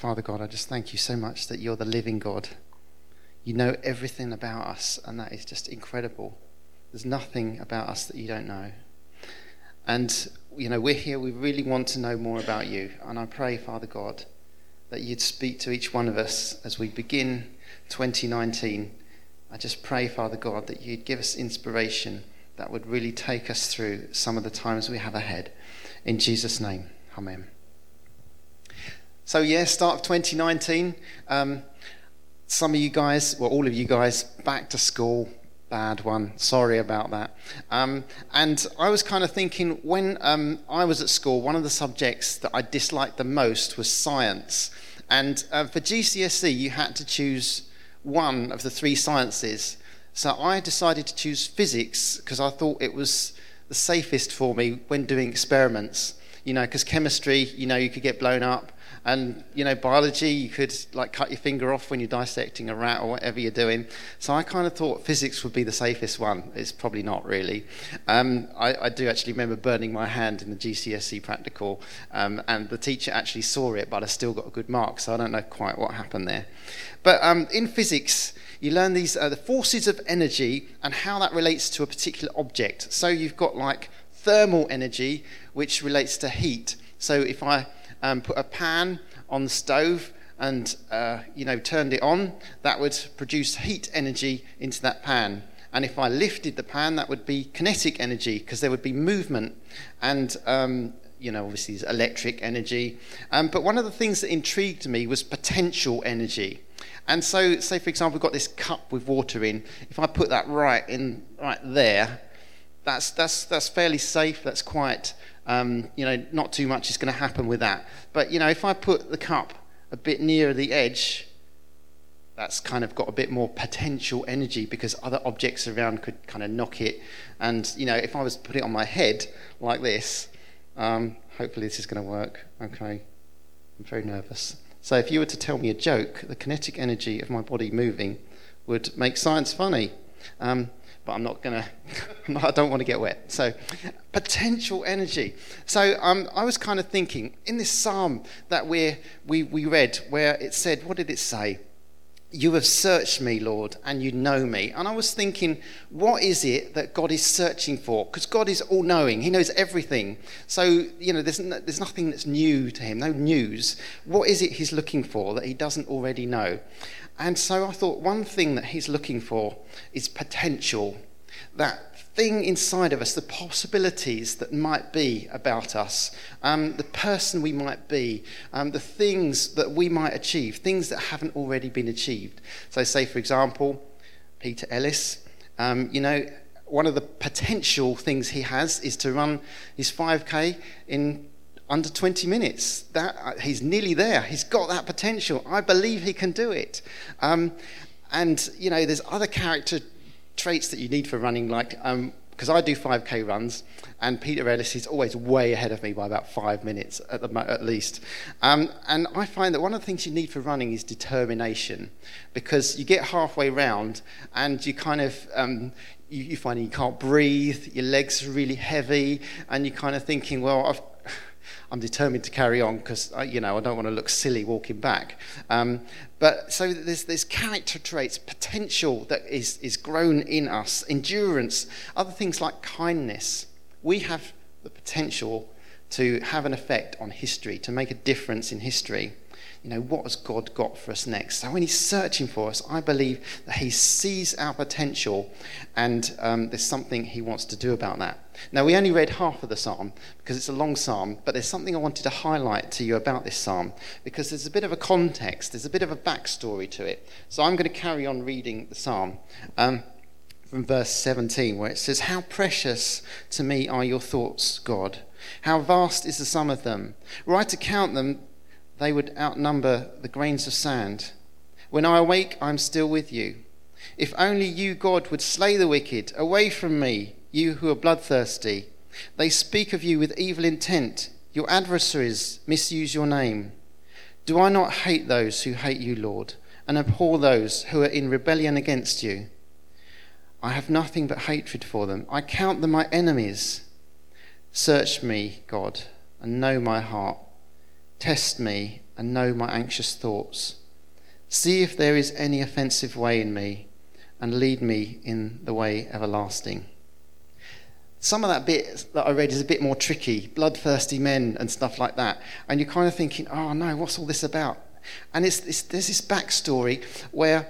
Father God, I just thank you so much that you're the living God. You know everything about us, and that is just incredible. There's nothing about us that you don't know. And, we're here, we really want to know more about you. And I pray, Father God, that you'd speak to each one of us as we begin 2019. I just pray, Father God, that you'd give us inspiration that would really take us through some of the times we have ahead. In Jesus' name, amen. So, start of 2019. Some of you guys, all of you guys, back to school. Bad one. Sorry about that. And I was kind of thinking, when I was at school, one of the subjects that I disliked the most was science. And for GCSE, you had to choose one of the three sciences. So I decided to choose physics because I thought it was the safest for me when doing experiments. Because chemistry, you could get blown up. And, biology, you could cut your finger off when you're dissecting a rat or whatever you're doing. So I kind of thought physics would be the safest one. It's probably not really. I do actually remember burning my hand in the GCSE practical, and the teacher actually saw it, but I still got a good mark, so I don't know quite what happened there. But in physics, you learn these the forces of energy and how that relates to a particular object. So you've got thermal energy, which relates to heat. So if I put a pan on the stove and turned it on, that would produce heat energy into that pan. And if I lifted the pan, that would be kinetic energy, because there would be movement. And obviously there's electric energy. But one of the things that intrigued me was potential energy. And so, say for example, we've got this cup with water in. If I put that right there, that's fairly safe. That's quite not too much is going to happen with that. But if I put the cup a bit nearer the edge, that's kind of got a bit more potential energy, because other objects around could kind of knock it. And if I was to put it on my head like this, hopefully this is going to work. Okay, I'm very nervous. So if you were to tell me a joke, the kinetic energy of my body moving would make science funny. But I'm not going to, I don't want to get wet. So, potential energy. So, I was kind of thinking, in this psalm that we read, where it said, what did it say? You have searched me, Lord, and you know me. And I was thinking, what is it that God is searching for? Because God is all-knowing. He knows everything. So, there's nothing that's new to him, no news. What is it he's looking for that he doesn't already know? And so I thought one thing that he's looking for is potential. That thing inside of us, the possibilities that might be about us, the person we might be, the things that we might achieve, things that haven't already been achieved. So say, for example, Peter Ellis, one of the potential things he has is to run his 5K in under 20 minutes. He's nearly there. He's got that potential. I believe he can do it. And there's other character traits that you need for running, because I do 5K runs, and Peter Ellis is always way ahead of me by about 5 minutes at least. And I find that one of the things you need for running is determination, because you get halfway round and you kind of you find you can't breathe, your legs are really heavy, and you're kind of thinking, well, I'm determined to carry on because I don't want to look silly walking back. But so there's character traits, potential that is grown in us, endurance, other things like kindness. We have the potential to have an effect on history, to make a difference in history. What has God got for us next? So when he's searching for us, I believe that he sees our potential, and there's something he wants to do about that. Now, we only read half of the psalm because it's a long psalm, but there's something I wanted to highlight to you about this psalm, because there's a bit of a context, there's a bit of a backstory to it. So I'm going to carry on reading the psalm from verse 17, where it says, "How precious to me are your thoughts, God. How vast is the sum of them. Were I to count them, they would outnumber the grains of sand. When I awake, I am still with you. If only you, God, would slay the wicked. Away from me, you who are bloodthirsty. They speak of you with evil intent. Your adversaries misuse your name. Do I not hate those who hate you, Lord, and abhor those who are in rebellion against you? I have nothing but hatred for them. I count them my enemies. Search me, God, and know my heart. Test me and know my anxious thoughts. See if there is any offensive way in me, and lead me in the way everlasting. Some of that bit that I read is a bit more tricky, bloodthirsty men and stuff like that. And you're kind of thinking, oh no, what's all this about? And there's this backstory where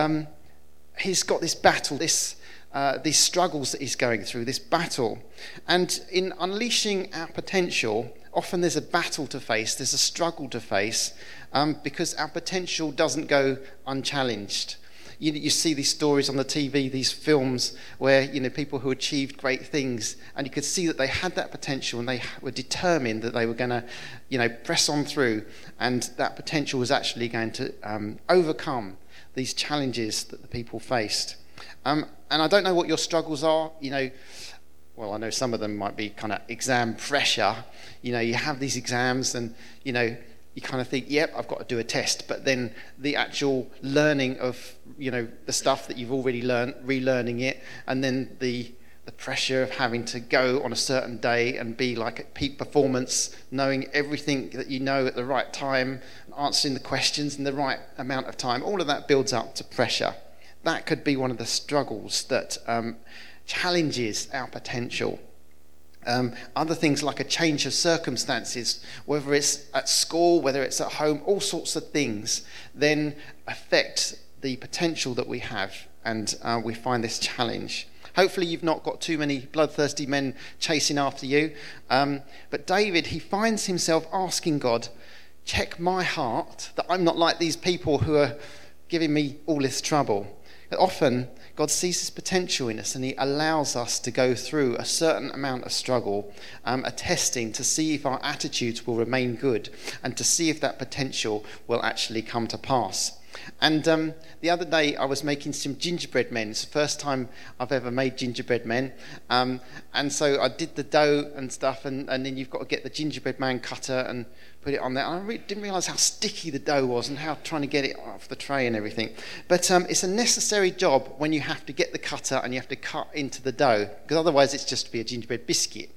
he's got this battle, these struggles that he's going through, this battle. And in unleashing our potential, often there's a battle to face, there's a struggle to face, because our potential doesn't go unchallenged. You see these stories on the TV, these films where, people who achieved great things, and you could see that they had that potential and they were determined that they were going to, press on through, and that potential was actually going to overcome these challenges that the people faced. And I don't know what your struggles are, well, I know some of them might be kind of exam pressure. You have these exams and, you kind of think, yep, I've got to do a test. But then the actual learning of, the stuff that you've already learned, relearning it, and then the pressure of having to go on a certain day and be like at peak performance, knowing everything that you know at the right time, answering the questions in the right amount of time, all of that builds up to pressure. That could be one of the struggles that challenges our potential. Other things like a change of circumstances, whether it's at school, whether it's at home, all sorts of things, then affect the potential that we have, and we find this challenge. Hopefully you've not got too many bloodthirsty men chasing after you, but David, he finds himself asking God, check my heart, that I'm not like these people who are giving me all this trouble. Often God sees his potential in us, and he allows us to go through a certain amount of struggle, a testing, to see if our attitudes will remain good and to see if that potential will actually come to pass. And the other day I was making some gingerbread men. It's the first time I've ever made gingerbread men. And so I did the dough and stuff, and then you've got to get the gingerbread man cutter and put it on there. And I didn't realise how sticky the dough was and how trying to get it off the tray and everything. But it's a necessary job when you have to get the cutter and you have to cut into the dough, because otherwise it's just to be a gingerbread biscuit.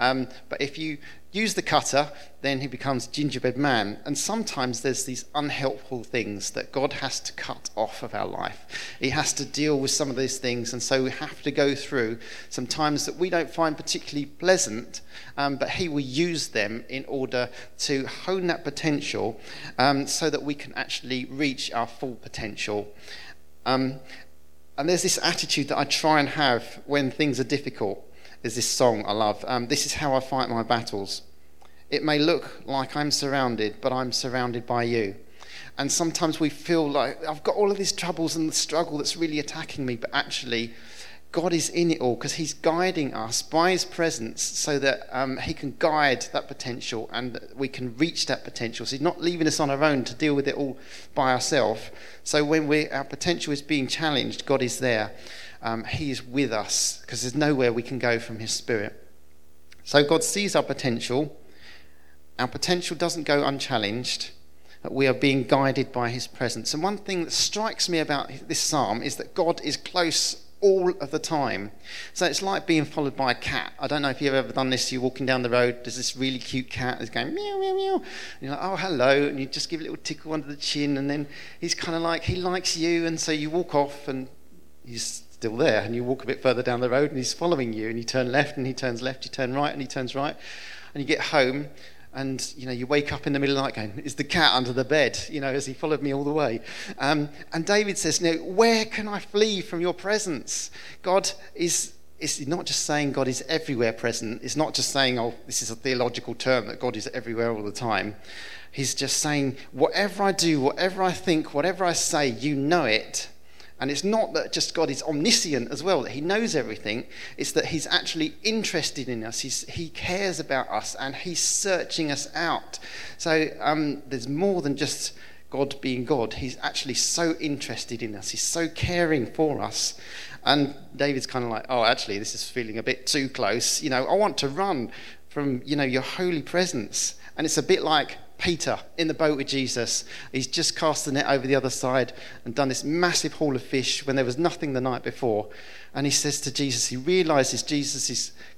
But if you use the cutter, then he becomes gingerbread man. And sometimes there's these unhelpful things that God has to cut off of our life. He has to deal with some of these things, and so we have to go through some times that we don't find particularly pleasant, but he will use them in order to hone that potential, so that we can actually reach our full potential. And there's this attitude that I try and have when things are difficult. There's this song I love. This is how I fight my battles. It may look like I'm surrounded, but I'm surrounded by you. And sometimes we feel like I've got all of these troubles and the struggle that's really attacking me, but actually God is in it all, because he's guiding us by his presence so that he can guide that potential and we can reach that potential. So he's not leaving us on our own to deal with it all by ourselves. So when our potential is being challenged, God is there. He is with us, because there's nowhere we can go from his spirit. So God sees our potential. Our potential doesn't go unchallenged. We are being guided by his presence. And one thing that strikes me about this psalm is that God is close all of the time. So it's like being followed by a cat. I don't know if you've ever done this. You're walking down the road, there's this really cute cat that's going meow, meow, meow. And you're like, oh, hello. And you just give a little tickle under the chin, and then he's kind of like, he likes you. And so you walk off, and he's still there, and you walk a bit further down the road and he's following you, and you turn left and he turns left, you turn right and he turns right, and you get home and you wake up in the middle of the night going, is the cat under the bed, as he followed me all the way. And David says, where can I flee from your presence? God is not just saying God is everywhere present. It's not just saying, oh, this is a theological term that God is everywhere all the time. He's just saying, whatever I do, whatever I think, whatever I say, you know it. And it's not that just God is omniscient as well, that he knows everything. It's that he's actually interested in us. He cares about us, and he's searching us out. So there's more than just God being God. He's actually so interested in us. He's so caring for us. And David's kind of like, oh, actually, this is feeling a bit too close. I want to run from, your holy presence. And it's a bit like Peter in the boat with Jesus. He's just cast the net over the other side and done this massive haul of fish when there was nothing the night before. And he says to Jesus, he realizes Jesus is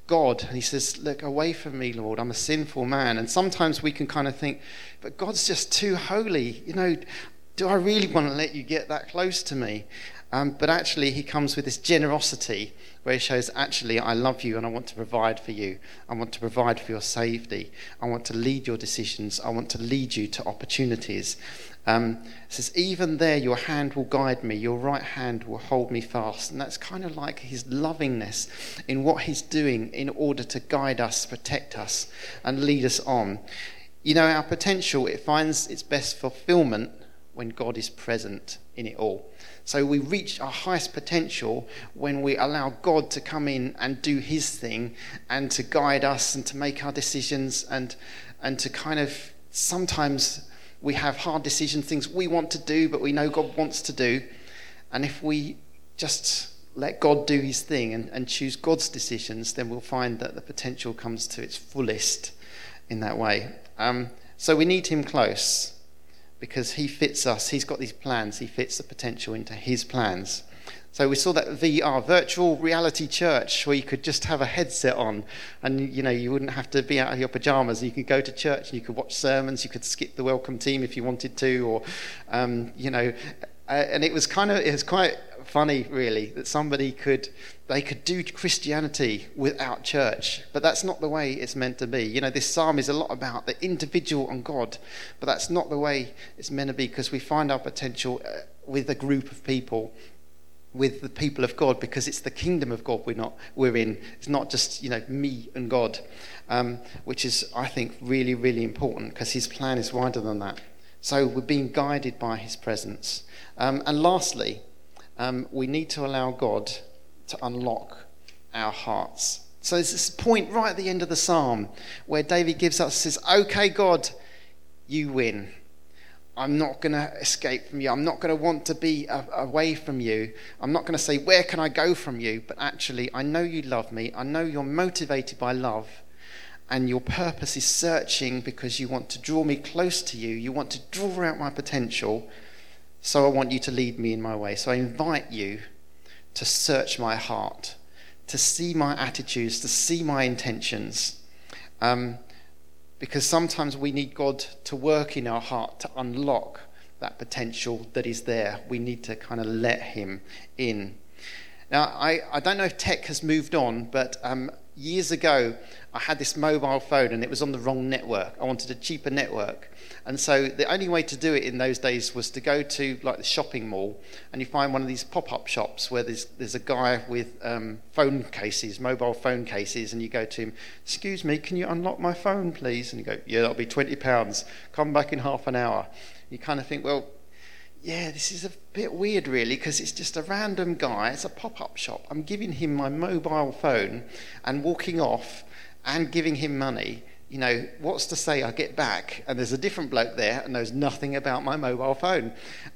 God, and he says, look, away from me, Lord, I'm a sinful man. And sometimes we can kind of think, but God's just too holy. Do I really want to let you get that close to me? But actually, he comes with this generosity where he shows, actually, I love you and I want to provide for you. I want to provide for your safety. I want to lead your decisions. I want to lead you to opportunities. It says, even there, your hand will guide me. Your right hand will hold me fast. And that's kind of like his lovingness in what he's doing in order to guide us, protect us, and lead us on. Our potential, it finds its best fulfillment when God is present in it all. So we reach our highest potential when we allow God to come in and do his thing and to guide us and to make our decisions and to kind of, sometimes we have hard decisions, things we want to do but we know God wants to do. And if we just let God do his thing and choose God's decisions, then we'll find that the potential comes to its fullest in that way. So we need him close, because he fits us. He's got these plans. He fits the potential into his plans. So we saw that VR, virtual reality church, where you could just have a headset on and, you wouldn't have to be out of your pajamas. You could go to church and you could watch sermons. You could skip the welcome team if you wanted to, or, and it was quite funny, really, that they could do Christianity without church, but that's not the way it's meant to be. This psalm is a lot about the individual and God, but that's not the way it's meant to be, because we find our potential with a group of people, with the people of God, because it's the kingdom of God we're in. It's not just me and God, which is, I think, really, really important, because his plan is wider than that. So we're being guided by his presence. And lastly, we need to allow God to unlock our hearts. So there's this point right at the end of the psalm where David says, okay, God, you win. I'm not going to escape from you. I'm not going to want to be away from you. I'm not going to say, where can I go from you? But actually, I know you love me. I know you're motivated by love. And your purpose is searching because you want to draw me close to you. You want to draw out my potential. So I want you to lead me in my way. So I invite you to search my heart, to see my attitudes, to see my intentions. Because sometimes we need God to work in our heart to unlock that potential that is there. We need to kind of let him in. Now, I don't know if tech has moved on, but years ago, I had this mobile phone and it was on the wrong network. I wanted a cheaper network. And so the only way to do it in those days was to go to like the shopping mall, and you find one of these pop-up shops where there's a guy with mobile phone cases, and you go to him, excuse me, can you unlock my phone, please? And you go, yeah, that'll be £20. Come back in half an hour. You kind of think, well, yeah, this is a bit weird, really, because it's just a random guy. It's a pop-up shop. I'm giving him my mobile phone and walking off and giving him money. What's to say I get back and there's a different bloke there and knows nothing about my mobile phone?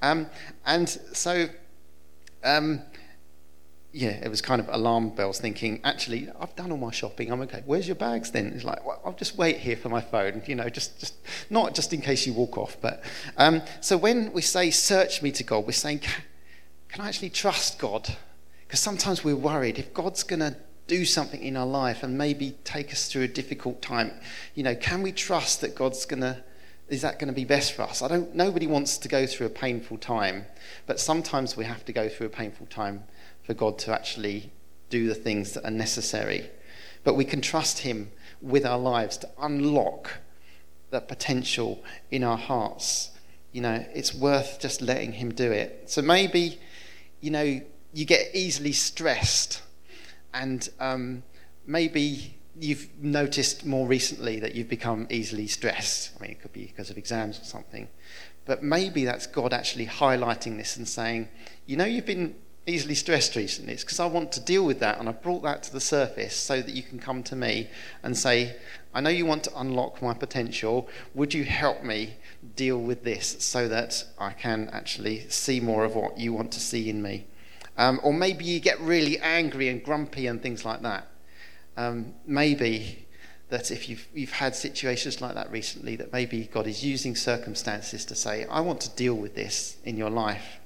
It was kind of alarm bells, thinking, actually, I've done all my shopping, I'm okay. Where's your bags then? It's like, well, I'll just wait here for my phone, just not just in case you walk off. But so when we say search me to God, we're saying, can I actually trust God? Because sometimes we're worried if God's going to do something in our life and maybe take us through a difficult time. Can we trust that is that going to be best for us? Nobody wants to go through a painful time, but sometimes we have to go through a painful time for God to actually do the things that are necessary. But we can trust him with our lives to unlock the potential in our hearts. It's worth just letting him do it. So maybe, you get easily stressed, and maybe you've noticed more recently that you've become easily stressed. I mean, it could be because of exams or something. But maybe that's God actually highlighting this and saying, you've been easily stressed recently. It's because I want to deal with that, and I've brought that to the surface so that you can come to me and say, I know you want to unlock my potential. Would you help me deal with this so that I can actually see more of what you want to see in me? Or maybe you get really angry and grumpy and things like that. Maybe that if you've had situations like that recently, that maybe God is using circumstances to say, I want to deal with this in your life.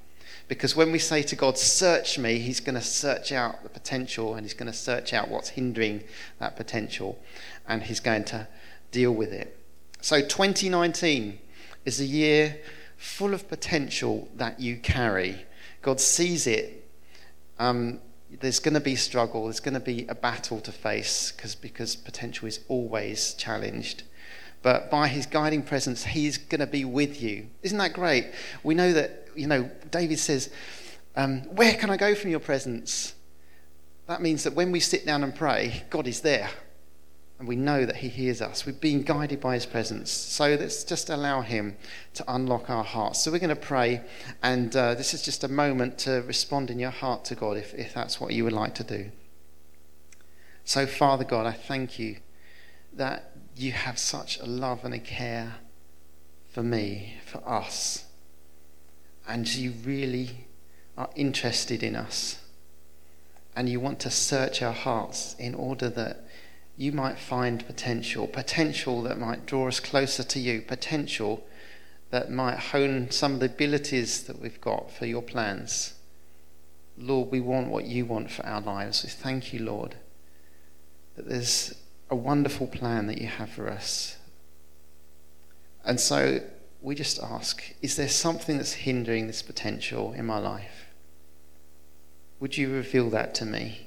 Because when we say to God, search me, he's going to search out the potential, and he's going to search out what's hindering that potential, and he's going to deal with it. So 2019 is a year full of potential that you carry. God sees it. There's going to be struggle. There's going to be a battle to face because potential is always challenged. But by his guiding presence, he's going to be with you. Isn't that great? We know that, David says, where can I go from your presence? That means that when we sit down and pray, God is there. And we know that he hears us. We've been guided by his presence. So let's just allow him to unlock our hearts. So we're going to pray, and this is just a moment to respond in your heart to God if that's what you would like to do. So Father God, I thank you that you have such a love and a care for me, for us. And you really are interested in us. And you want to search our hearts in order that you might find potential that might draw us closer to you, potential that might hone some of the abilities that we've got for your plans. Lord, we want what you want for our lives. We thank you, Lord, that there's a wonderful plan that you have for us. And so we just ask, is there something that's hindering this potential in my life? Would you reveal that to me?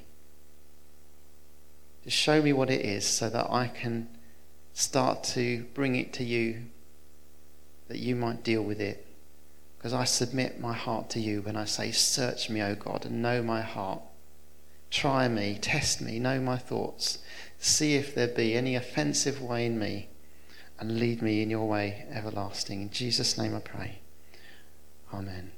Just show me what it is so that I can start to bring it to you, that you might deal with it. Because I submit my heart to you when I say, search me, O God, and know my heart. Try me, test me, know my thoughts. See if there be any offensive way in me, and lead me in your way everlasting. In Jesus' name I pray. Amen.